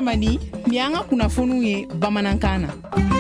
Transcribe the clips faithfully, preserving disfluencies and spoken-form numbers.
Mamadi ni an ka kunnafoniw ye bamanankan na.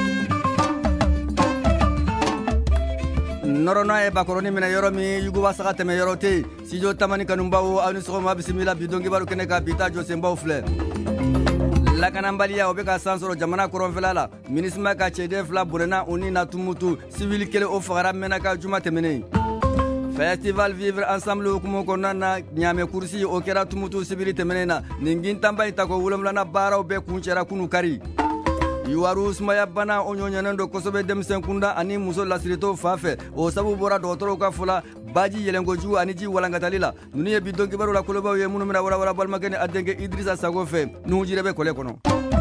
Nɔrɔna ye bakɔrɔni minɛ yɔrɔ min yuguba saga tɛmɛ yɔrɔ tɛ studio tamani kanubaw aw ni sɔgɔma bisimila bi dɔnkibaru kɛnɛ ka bi ta jɔsenbaw filɛ. Lakanabaliya o bɛ ka san sɔrɔ jamana kɔrɔnfɛla la minisma ka cɛden fila bɔnɛna u ni na tumutu civil kelen o fagara mɛnna ka juma tɛmɛnen. Festival Vivre Ensemble hukumu kɔnɔna na ɲaamɛ kursi o kɛra tumutu civil tɛmɛnen na nin gintanba in ta ko wolonwulana baaraw bɛɛ kuncɛra kunu kari. Yuwaru sumaya bana o ɲɔɲɛnen do kosɛbɛ denmisɛn kunda ani muso lasirito fan fɛ o sabu bɔra dɔgɔtɔrɔw ka fɔ la baji yɛlɛnkojugu ani ji walankatali la ninnu ye bi dɔnkibaru la kolobaw ye minnu bɛna warawara balimakɛ ni a denkɛ Idrissa Sago fɛ nuhu jire bɛ kɔlɛ kɔnɔ.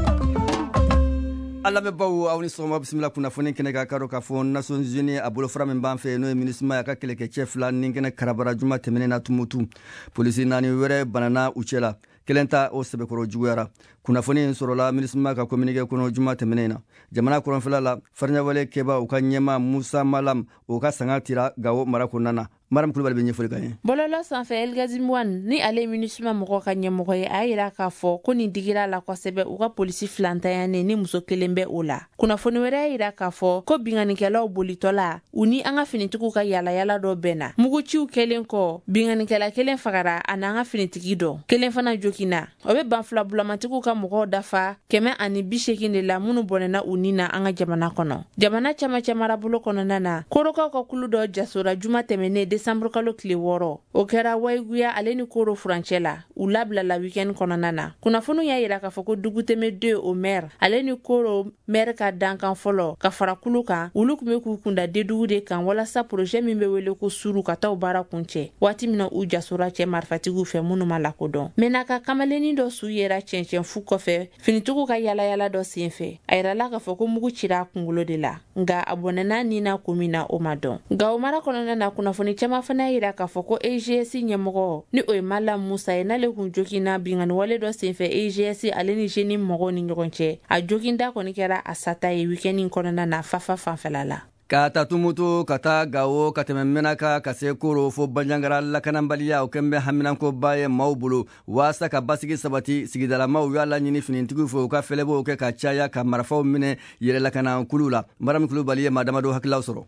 A lamɛnbaaw aw ni sɔgɔma bisimila kunnafoni kɛnɛ ka karo k'a fɔ Nations Unies a bolofara min b'an fɛ n'o ye MINUSMA a ka kɛlɛkɛcɛ fila ni kɛnɛ karabara juma tɛmɛnen na tumutu polisi naani wɛrɛ banana u cɛ la kelen ta o sɛbɛkɔrɔ juguyara kunnafoni in sɔrɔla MINUSMA ka communiqué kɔnɔ juma tɛmɛnen na jamana kɔrɔnfɛla la fariɲawale kɛba u ka ɲɛma Musa Malam o ka sanga tira Gawo mara kɔnɔna na Maram Kulubali bɛ ɲɛfɔli kan ye. Bɔlɔlɔ sanfɛ Elgazi Mwan ni ale MINUSMA mɔgɔ ka ɲɛmɔgɔ ye a yira k'a fɔ ko nin digira la kosɛbɛ u ka polisi filantanya ni muso kelen bɛ o la. Kunnafoni wɛrɛ yira k'a fɔ ko binganikɛlaw bolitɔla u ni an ka finitigiw ka yalayala dɔ bɛnna. Muguciw kelen kɔ binganikɛla kelen fagara a n'an ka finitigi dɔ kelen fana jokina o bɛ banfila bulamatigiw ka mɔgɔw dafa kɛmɛ ani bi seegin de la minnu bɔnɛna u ni na an ka jamana kɔnɔ. Jamana caman caman bolo kɔnɔna na korokaw ka kulu dɔ jasora juma tɛmɛnen Desanburu kalo tile wɔɔrɔ o kɛra wayiguya ale ni koro furancɛ la u labila la weekend kɔnɔna na. Kunnafoniw y'a yira k'a fɔ ko dugutɛmɛ deux o maire ale ni koro maire ka dankan fɔlɔ ka fara kulu kan olu kun bɛ k'u kunda dedugu de kan walasa projet min bɛ wele ko suru ka taa baara kuncɛ waati min na u jasora cɛ marifatigiw fɛ minnu ma lakodɔn. Mɛna ka kamalenni dɔ su yera cɛncɛn fu kɔfɛ finitigiw ka yalayala dɔ senfɛ a yirala k'a fɔ ko mugu cira a kunkolo de la nka a bɔnɛna ni na kun min na o ma dɔn. Gawo mara kɔnɔna na kunnafoni caman fana yira k'a fɔ ko A G S ɲɛmɔgɔ ni o ye Malam Musa ye n'ale kun jokina binganiwale dɔ senfɛ A G S ale ni jeune mɔgɔw ni ɲɔgɔn cɛ a jokinda kɔni kɛra a sata ye weekend kɔnɔna na fafa fanfɛla la. Ka taa tumutu ka taa Gawo ka tɛmɛ Mɛnaka ka se Koro fo Banjangara lakanabaliya o kɛn bɛ haminankoba ye maaw bolo waasa ka basigi sabati sigidalamaw y'a laɲini finitigiw fɛ u ka fɛlɛbɔw kɛ ka caya ka marifaw minɛ yɛrɛlakana kulu la Maram Kulubali ye maa damadɔ hakilaw sɔrɔ.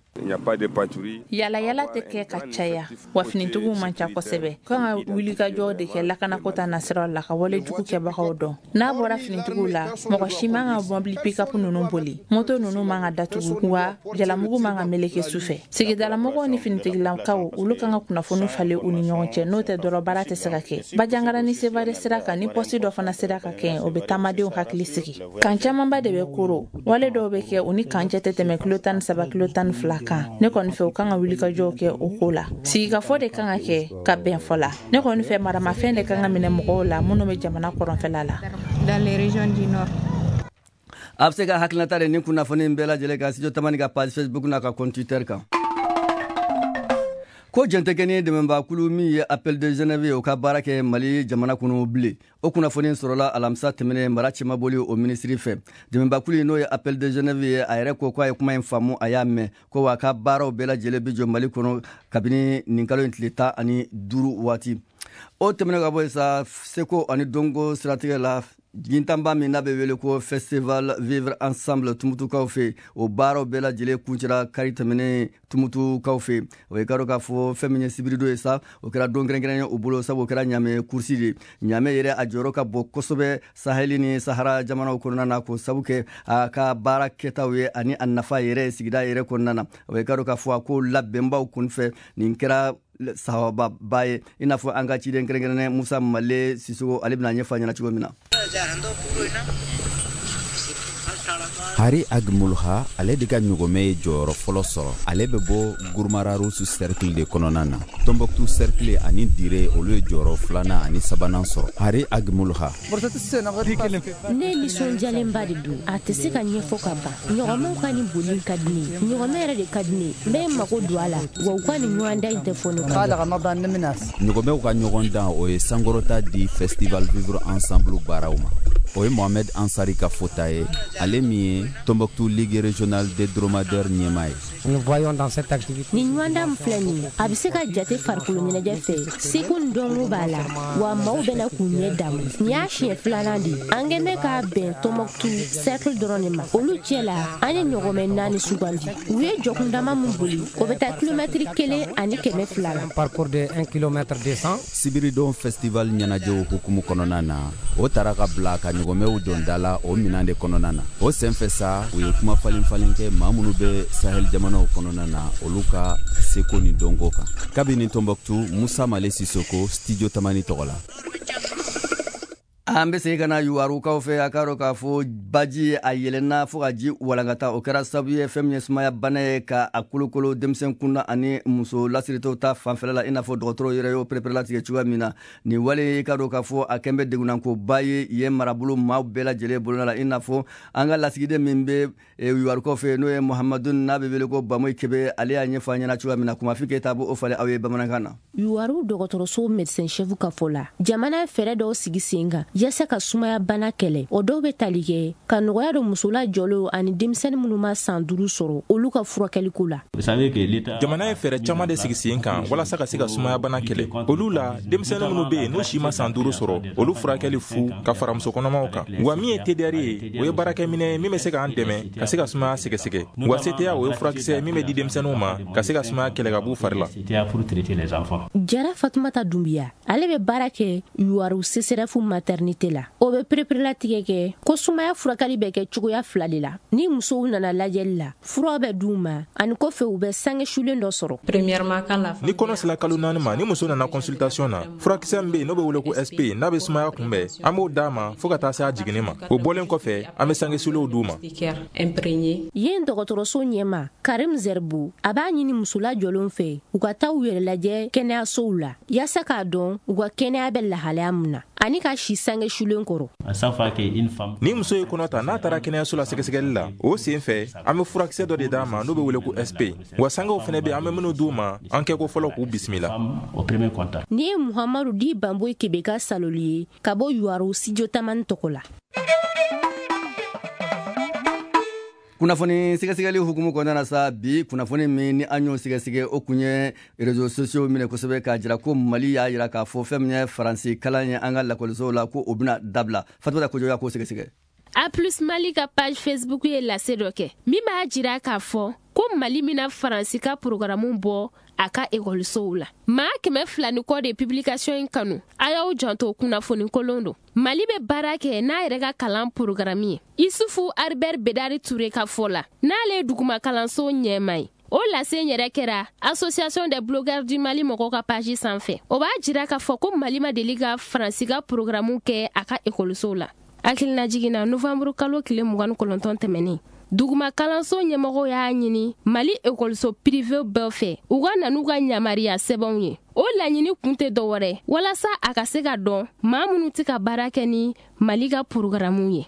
Yalayala tɛ kɛ ka caya wa finitigiw man ca kosɛbɛ kan ka wulikajɔ de kɛ lakanakota nasiraw la ka wale jugu kɛbagaw dɔn n'a bɔra finitigiw la mɔgɔ si man ka mɔbili pick-up ninnu boli moto ninnu man ka datugu wa jalamugu man ka meleke sufɛ sigidalamɔgɔw ni finitigilakaw olu kan ka kunnafoni falen u ni ɲɔgɔn cɛ n'o tɛ dɔrɔn baara tɛ se ka kɛ Bajangara ni Sevare sira kan ni poste dɔ fana sira ka kɛ o bɛ taamadenw hakili sigi kan camanba de bɛ Koro wale dɔw bɛ kɛ u ni kan cɛ tɛ tɛmɛ kilo tan ni saba kilo tan ni fila kan ne kɔni fɛ u kan ka wulikajɔw kɛ o ko la sigikafɔ de kan ka kɛ ka bɛn fɔ la ne kɔni fɛ maramafɛn de kan ka minɛ mɔgɔw la minnu bɛ jamana kɔrɔnfɛla la. Dans les régions du nord. A bɛ se ka hakilinata de nin kunnafoni bɛɛ lajɛlen ka studio tamani ka page Facebook n'a ka compte Twitter kan. Ko jɛntekɛni dɛmɛbaakulu min ye Appel de Genève o ka baara kɛ Mali jamana kɔnɔ bilen o kunnafoni sɔrɔla alamisa tɛmɛnen mara cɛmaboli o minisiri fɛ dɛmɛbaakulu n'o ye Appel de Genève ye a yɛrɛ ko k'a ye kuma in faamu a y'a mɛn ko wa a ka baaraw bɛɛ lajɛlen bi jɔ Mali kɔnɔ kabini nin kalo in tile tan ani duuru waati o tɛmɛnen ka bɔ yen sa Seko ani Dongo siratigɛ la gintanba min n'a bɛ wele ko Festival Vivre Ensemble tumutukaw fɛ o baaraw bɛɛ lajɛlen kuncɛra kari tɛmɛnen tumutukaw fɛ o ye karo k'a fɔ fɛn min ye sibirido ye sa o kɛra don kɛrɛnkɛrɛnnen u bolo sabu o kɛra ɲaamɛ kursi de ɲaamɛ yɛrɛ a jɔyɔrɔ ka bon kosɛbɛ Saheli ni Sahara jamanaw kɔnɔna na k'o sabu kɛ a ka baara kɛtaw ye ani a nafa yɛrɛ sigida yɛrɛ kɔnɔna na o ye karo k'a fɔ a ko labɛnbaw kun fɛ nin kɛra sababa ye i n'a fɔ an ka ciden kɛrɛnkɛrɛnnen Musa Male Sisoko ale bɛna ɲɛfɔ a ɲɛna cogo min na. Hari Agmulha ale de ka ɲɔgɔmɛ ye jɔyɔrɔ fɔlɔ sɔrɔ ale bɛ bɔ Gurumara Rusu cercle de kɔnɔna na Tombouctou cercle ani Dire olu ye jɔyɔrɔ filanan ani sabanan sɔrɔ Hari Agmulha ne nisɔndiyalenba de don a tɛ se ka ɲɛfɔ ka ban ɲɔgɔmɛw ka ni boli ka di ne ɲɔgɔmɛ yɛrɛ de ka di ne n bɛ mago don a la wa u ka ni ɲɔgɔn dan in tɛ fɔ ne ɲɔgɔmɛw ka ɲɔgɔn dan o ye sankɔrɔta di Festival Vivre Ensemble baaraw ma o ye Mohamed Ansari ka fota ye ale min ye Tombouctou Ligue régionale des dromadaires ɲɛma ye. Nous voyons dans cette activité ni ɲɔgɔnda min filɛ nin ye a bɛ se ka jate farikolo ɲɛnajɛ fɛ seko ni dɔnko b'a la wa maaw bɛna k'u ɲɛ damu nin y'a siɲɛ filanan de ye an kɛn bɛ k'a bɛn Tombouctou cercle dɔrɔn de ma olu cɛ la an ye ɲɔgɔmɛ naani sugandi u ye jɔkundama min boli o bɛ taa kilomɛtiri kelen ani kɛmɛ fila la. un parcours de un kilomètre deux cents. Sibiridon festival ɲɛnajɛw hukumu kɔnɔna na o taara ka bila ka ɲɔgɔmɛw don da la o minan de kɔnɔna na o senfɛ sa u ye kuma falen falen kɛ maa minnu bɛ Sahel jamanaw kɔnɔna na olu ka seko ni dɔnko kan. Kabini Tombouctou, Musa Male Sisoko, Studio Tamani tɔgɔ la. an be segi kana yuwarukaw fɛ a k'a dɔ k'a fɔ baji a yɛlɛnna fɔɔ ka ji walankata o kɛra sabu ye fɛn min ye sumaya bana ye ka a kolokolo denmisɛn kunda ani muso lasiritɔw ta fanfɛla la i n'a fɔ dɔgɔtɔrɔw yɛrɛ y'o perepere cogoya min na nin wale k'a dɔ k'a fɔ a kɛn bɛ degunankoba ye yen marabolo maaw bɛɛ lajɛlen bolona la i n'a fɔ an ka lasigiden min be yuwarukaw fɛ n'o ye Mohamadu n'a bɛ wele ko Bamoyi Kebe ale y'a ɲɛfɔ an ɲɛna cogoya min na Kumafi Keyita b'o falen aw ye bamanankan na. Yuwaru dɔgɔtɔrɔso médecin chef ka fɔ la jamana ye fɛɛrɛ dɔw sigi sen kan yasa ka sumaya bana kɛlɛ o dɔw bɛ tali kɛ ka nɔgɔya dɔ musola jɔlenw ani denmisɛnnin minnu ma san duuru sɔrɔ olu ka furakɛliko la. Jamana ye fɛɛrɛ caman de sigi sen kan walasa ka se ka sumaya bana kɛlɛ olu la denmisɛnnin minnu bɛ yen n'o si ma san duuru sɔrɔ olu furakɛli fu ka fara musokɔnɔmaw kan wa min ye T D R ye o ye baarakɛminɛ ye min bɛ se k'an dɛmɛ ka se ka sumaya sɛgɛsɛgɛ wa C T A o ye furakisɛ min bɛ di denmisɛnninw ma ka se ka sumaya kɛlɛ ka b'u fari la. Jara Fatumata Dumbiya ale bɛ baara kɛ Yuwaru C C R F maternité la o bɛ perepere kɛ ko sumaya furakɛli bɛ kɛ cogoya fila de la ni musow nana lajɛli la fura bɛ d'u ma ani kɔfɛ u bɛ sange sulen dɔ sɔrɔ. Ni kɔnɔ sela kalo naani ma ni muso nana consultation na furakisɛ min bɛ yen n'o bɛ wele ko S P n'a bɛ sumaya kunbɛn an b'o d'a ma fo ka taa se a jiginni ma o bɔlen kɔfɛ an bɛ sange sulenw d'u ma. yen dɔgɔtɔrɔso ɲɛma Karim Zerbu a b'a ɲini musola jɔlenw fɛ u ka taa u yɛrɛ lajɛ kɛnɛyasow la yasa k'a dɔn u ka kɛnɛya bɛ lahalaya min na ani ka si sange sulen kɔrɔ. Ni muso ye kɔnɔ ta n'a taara kɛnɛyaso la sɛgɛsɛgɛli la o sen fɛ an bɛ furakisɛ dɔ de d'a ma n'o bɛ wele ko S P wa sangew fana bɛ an bɛ minnu d'u ma an kɛ ko fɔlɔ k'u bisimila. Ni ye Muhamadu Di Bamoyi Kebe ka saloli ye ka bɔ Yuwaru Studio Tamani tɔgɔ la. kunnafoni sɛgɛsɛgɛli hukumu kɔnɔna na sa bi kunnafoni min ni an y'o sɛgɛsɛgɛ o kun ye réseaux sociaux minɛ kosɛbɛ k'a jira ko Mali y'a jira k'a fɔ fɛn min ye faransi kalan ye an ka lakɔlisow la ko o bɛna dabila. Fatumata Kojo y'a k'o sɛgɛsɛgɛ. A plus Mali ka page Facebook ye lase dɔ kɛ min b'a jira k'a fɔ ko Mali mina faransi ka programme bɔ a ka ekɔlisow la. Maa kɛmɛ fila ni kɔ de publication in kanu a y'aw janto kunnafoni kolon don. Mali bɛ baara kɛ n'a yɛrɛ ka kalan programme ye. Isufu Arbert Bedari Touré ka fɔ la n'ale ye duguma kalanso ɲɛma ye. O lase yɛrɛ kɛra Association des blogueurs du Mali mɔgɔw ka page sanfɛ. O b'a jira k'a fɔ ko Mali ma deli ka faransi ka programme kɛ a ka ekɔlisow la. Hakilina jiginna novembre kalo tile mugan ni kɔnɔntɔn tɛmɛnen. Duguma kalanso ɲɛmɔgɔw y'a ɲini Mali ekɔliso privé bɛɛ fɛ u ka na n'u ka yamariya sɛbɛnw ye. O laɲini kun tɛ dɔwɛrɛ walasa a ka se ka dɔn maa minnu tɛ ka baara kɛ ni Mali ka programme ye.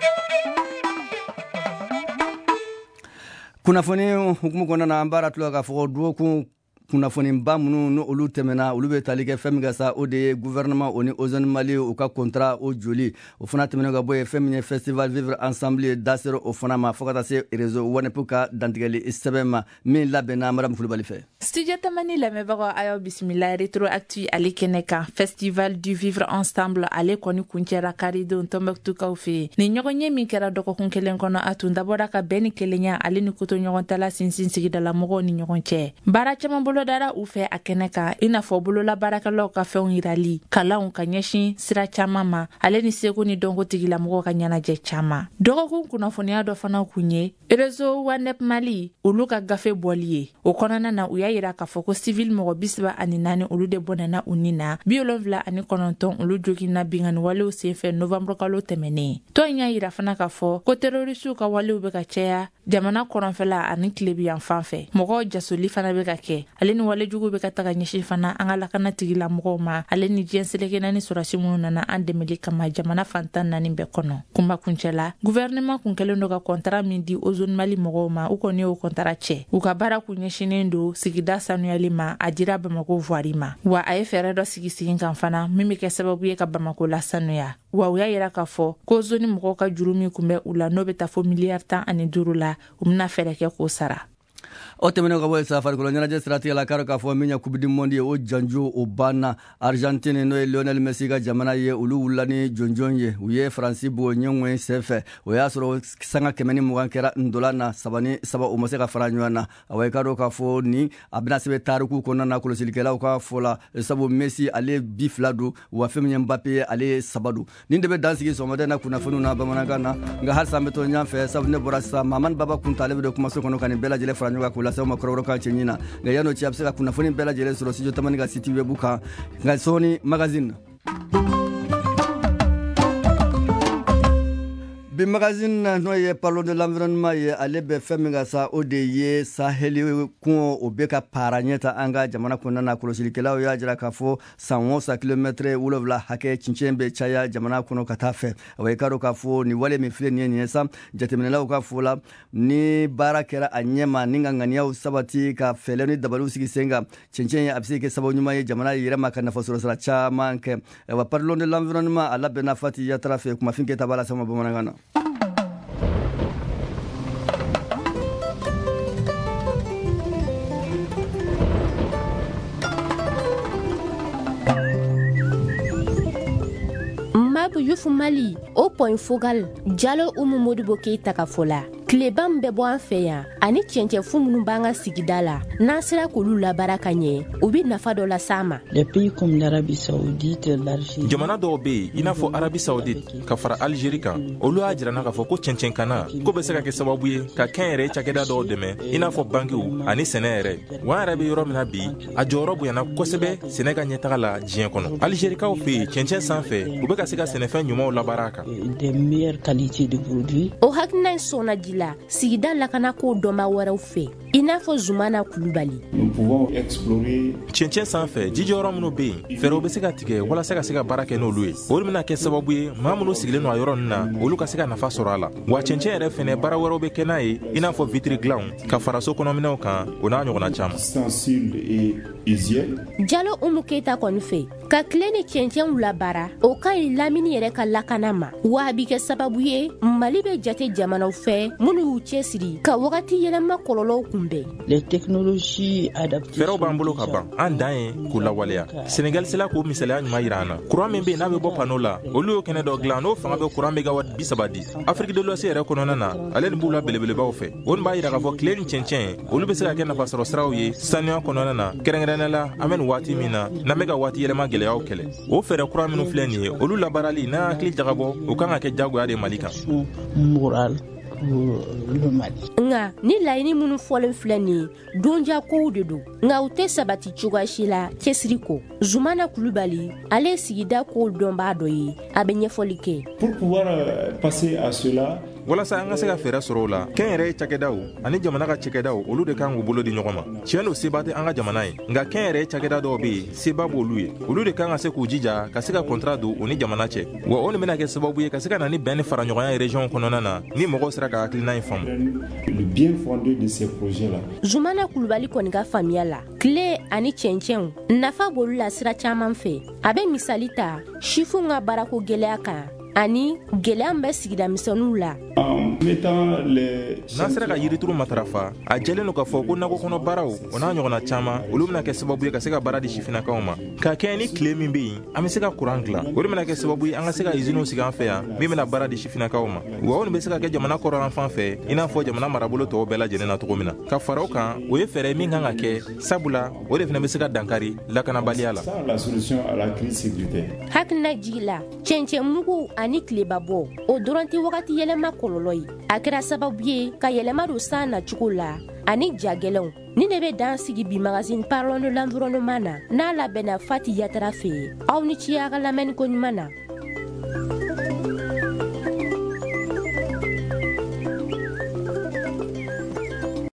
Kunnafoni hukumu kɔnɔna na an b'a ratula k'a fɔ dɔgɔkun kunnafoniba minnu ni olu tɛmɛna olu bɛ tali kɛ fɛn min ka sa o de ye gouvernement o ni Ozone Mali u ka contrat o joli o fana tɛmɛnen ka bɔ ye fɛn min ye festival vivre ensemble da sera o fana ma fo ka taa se réseau WANEP ka dantigɛli sɛbɛn ma min labɛnna Madamu Kulibali fɛ. Studio Tamani lamɛnbagaw a y'aw bisimila Retroactu ale kɛnɛ kan festival du vivre ensemble ale kɔni kuncɛra karidenw Tombouctou fɛ nin ɲɔgɔn ye min kɛra dɔgɔkun kelen kɔnɔ a tun dabɔra ka bɛn ni kelenya ale ni koto ɲɔgɔn tala sinsin sigidala mɔgɔw ni ɲɔgɔn cɛ. Baara caman bolo dara u fɛ a kɛnɛ kan i n'a fɔ bolola baarakɛlaw ka fɛnw yirali kalanw ka ɲɛsin sira caman ma ale ni seko ni dɔnko tigilamɔgɔw ka ɲɛnajɛ caman. Dɔgɔkun kunnafoniya dɔ fana kun ye réseau WANEP Mali olu ka gafe bɔli ye o kɔnɔna na u y'a yira k'a fɔ ko civil mɔgɔ bi saba ani naani olu de bɔnɛna u ni na bi wolonwula ani kɔnɔntɔn olu joginna bingani walew senfɛ novembre kalo tɛmɛnen. Tɔn y'a yira fana k'a fɔ ko terrorisiw ka walew bɛ ka caya jamana kɔrɔnfɛla ani tilebiyan fan fɛ mɔgɔw jasoli fana bɛ ka kɛ ale ni wale jugu bɛ ka taga ɲɛsin fana an ka lakana tigila mɔgɔw ma ale ni diɲɛ seleke naani sɔrɔsi minnu nana an dɛmɛli kama jamana fantan naani bɛɛ kɔnɔ. Kuma kuncɛla gouvernement kun kɛlen do ka contrat min di Ozone Mali mɔgɔw ma u kɔni y'o contrat cɛ u ka baara kun ɲɛsinen do sigida sanuyali ma a dira Bamako voirie ma wa a ye fɛɛrɛ dɔ sigi sigi kan fana min bɛ kɛ sababu ye ka Bamako la sanuya wa u y'a yira k'a fɔ ko zoni mɔgɔw ka juru min kun bɛ u la n'o bɛ taa fɔ miliyari tan ani duuru la u bɛna fɛɛrɛ kɛ k'o sara. o tɛmɛnen ka bɔ sa farikolo ɲɛnajɛ siratigɛ la k'a k'a fɔ min ye coupe du monde ye o janjo o banna Argentine n'o ye Lionel Messi ka jamana ye olu wulila ni jɔnjɔn ye u ye Faransi bɔ ɲɛŋɔn senfɛ o y'a sɔrɔ sanga kɛmɛ ni mugan kɛra ndola na saba ni saba o ma se ka fara ɲɔgɔn na awɔ i ka dɔn k'a fɔ ni a bɛna sɛbɛn tariku kɔnɔna na kɔlɔsilikɛlaw ka fɔ la sabu Messi ale bi fila don wa fɛn min ye Mbappé ye ale saba don nin de bɛ dansigi sɔgɔmada na kunnafoniw na bamanankan na nka halisa an bɛ to ɲɔgɔn fɛ sabu ne bɔra sisan Mamani Baba Kunta ale bɛ don kumaso kɔnɔ ka nin bɛɛ lajɛlen fara ɲɔgɔn kan k'u lase aw ma kɔrɔbɔrɔ kan cɛ ɲin na nka yan'o cɛ a bɛ se ka kunnafoni bɛɛ lajɛlen sɔrɔ studio tamani ka site web kan nka sɔɔni magazine bi magazine na n'o ye parlons de l'environnement ye ale bɛ fɛn min ka sa o de ye saheli kuŋo o bɛ ka para ɲɛ ta an ka jamana kɔnɔna na kɔlɔsilikɛlaw y'a jira k'a fɔ san o san kilomɛtɛrɛ wolonwula hakɛ cincɛn bɛ caya jamana kɔnɔ ka taa fɛ wa i ka dɔn k'a fɔ nin wale min filɛ nin ye nin ye sa jateminɛlaw ka fɔ la ni baara kɛra a ɲɛma ni ka ŋaniyaw sabati ka fɛɛrɛ ni dabaliw sigi sen kan cɛncɛn ye a bɛ se kɛ sababu ɲuman ye jamana yɛrɛ ma ka nafasɔrɔ sira caman kɛ wa parlons de l'environnement a labɛnna Fati Yatara fɛ kumafin kɛta b'a la sama bamanankan na. Mabu Yufu Mali o point focal Jalo Umu Modibo Keita ka fola Kleban bɛ bɔ an fɛ yan ani cɛncɛn fu minnu b'an ka sigida la n'an sera k'olu labara ka ɲɛ u bɛ nafa dɔ las'an ma. Jamana dɔw bɛ yen i n'a fɔ Arabi Saoudite ka fara Algérie kan olu y'a jirana k'a fɔ ko cɛncɛn kana ko bɛ se ka kɛ sababu ye ka kɛn yɛrɛ cakɛda dɔw dɛmɛ i n'a fɔ bankiw ani sɛnɛ yɛrɛ wa an yɛrɛ bɛ yɔrɔ min na bi a jɔyɔrɔ bonyana kosɛbɛ sɛnɛ ka ɲɛtaga la diɲɛ kɔnɔ. Algérikaw fɛ yen cɛncɛn sanfɛ u bɛ ka se ka sɛnɛfɛn ɲumanw labara a kan. O hakilina in sɔnna ji la sigida lakana ko dɔnba wɛrɛw fɛ i n'a fɔ Zumana Kulubali. Cɛncɛn sanfɛ jijɔyɔrɔ minnu bɛ yen fɛɛrɛw bɛ se ka tigɛ walasa ka se ka baara kɛ n'olu ye olu bɛna kɛ sababu ye maa minnu sigilen don a yɔrɔ ninnu na olu ka se ka nafa sɔrɔ a la wa cɛncɛn yɛrɛ fɛnɛ baara wɛrɛw bɛ kɛ n'a ye i n'a fɔ vitiri dilanw ka fara so kɔnɔminɛw kan o n'a ɲɔgɔnna caman. Jalo Umu Keita kɔni fɛ ka tile ni cɛncɛnw labara o ka ɲi lamini yɛrɛ ka lakana ma wa a bɛ kɛ sababu ye Mali bɛ jate jamanaw fɛ minnu y'u cɛsiri ka wagati yɛlɛma kɔlɔlɔw kunbɛn. Fɛɛrɛw b'an bolo ka ban an dan ye k'u lawaleya. Senegal sela k'o misaliya ɲuman yira an na. Kuran min bɛ yen n'a bɛ bɔ pano la olu y'o kɛnɛ dɔ dilan n'o fanga bɛ kuran megawati bi saba di. Afrique de l'Ouest yɛrɛ kɔnɔna na ale nin b'u la belebelebaw fɛ o nin b'a yira k'a fɔ tile ni cɛncɛn olu bɛ se ka kɛ nafasɔrɔ siraw ye sanuya kɔnɔna na kɛrɛnkɛrɛnnenya la an bɛ nin waati min na n'an bɛ ka waati yɛlɛma gɛlɛyaw kɛlɛ o fɛɛrɛ kura minnu filɛ nin ye olu labaarali n'an hakili jagabɔ o kan ka kɛ jagoya de Mali kan. Nga ni laɲini minnu fɔlen filɛ nin ye donja kow de don nga u tɛ sabati cogoya si la cɛsiri kɔ. Zumana Kulubali ale ye sigida kow dɔnbaa dɔ ye a bɛ ɲɛfɔli kɛ. Pour pouvoir passer à cela walasa an ka se ka fɛɛrɛ sɔrɔ o la kɛn yɛrɛ cakɛdaw ani jamana ka cakɛdaw olu de kan k'u bolo di ɲɔgɔn ma tiɲɛ don seba tɛ an ka jamana ye nka kɛn yɛrɛ cakɛda dɔw bɛ yen seba b'olu ye olu de kan ka se k'u jija ka se ka kɔntara don u ni jamana cɛ wa o nin bɛna kɛ sababu ye ka se ka na ni bɛn ni fara ɲɔgɔnya ye région kɔnɔna na ni mɔgɔw sera ka hakilina in faamu. Le bien fondé de ces projets là. Zumana Kulubali kɔni ka faamuya la tile ani cɛncɛnw nafa b'olu la sira caman fɛ a bɛ misali ta sifinw ka baarako gɛlɛya kan ani gɛlɛya bɛ sigida misɛnninw la. N'an sera ka yirituru matarafa a jɛlen don k'a fɔ ko nakɔ kɔnɔ baaraw o n'a ɲɔgɔnna caman olu bɛna kɛ sababu ye ka se ka baara di sifinnakaw ma ka kɛ ni tile min bɛ yen an bɛ se ka kuran dilan o de bɛna kɛ sababu ye an ka se ka iziniw sigi an fɛ yan min bɛna baara di sifinnakaw ma wa o nin bɛ se ka kɛ jamana kɔrɔlan fan fɛ i n'a fɔ jamana marabolo tɔw bɛɛ lajɛlen na cogo min na ka fara o kan o ye fɛɛrɛ min kan ka kɛ sabula o de fana bɛ se ka dankari lakanabaliya la. Hakilina jigi la cɛncɛn mugu ani tileba bɔ o dɔrɔn tɛ wagati yɛlɛma kɔlɔlɔ ye a kɛra sababu ye ka yɛlɛma don san na cogo la ani jagɛlɛnw ni ne bɛ dan sigi bi magazine Parlons de l'environnement na n'a labɛnna Fati Yatara fɛ aw ni ci a ka lamɛnni ko ɲuman na.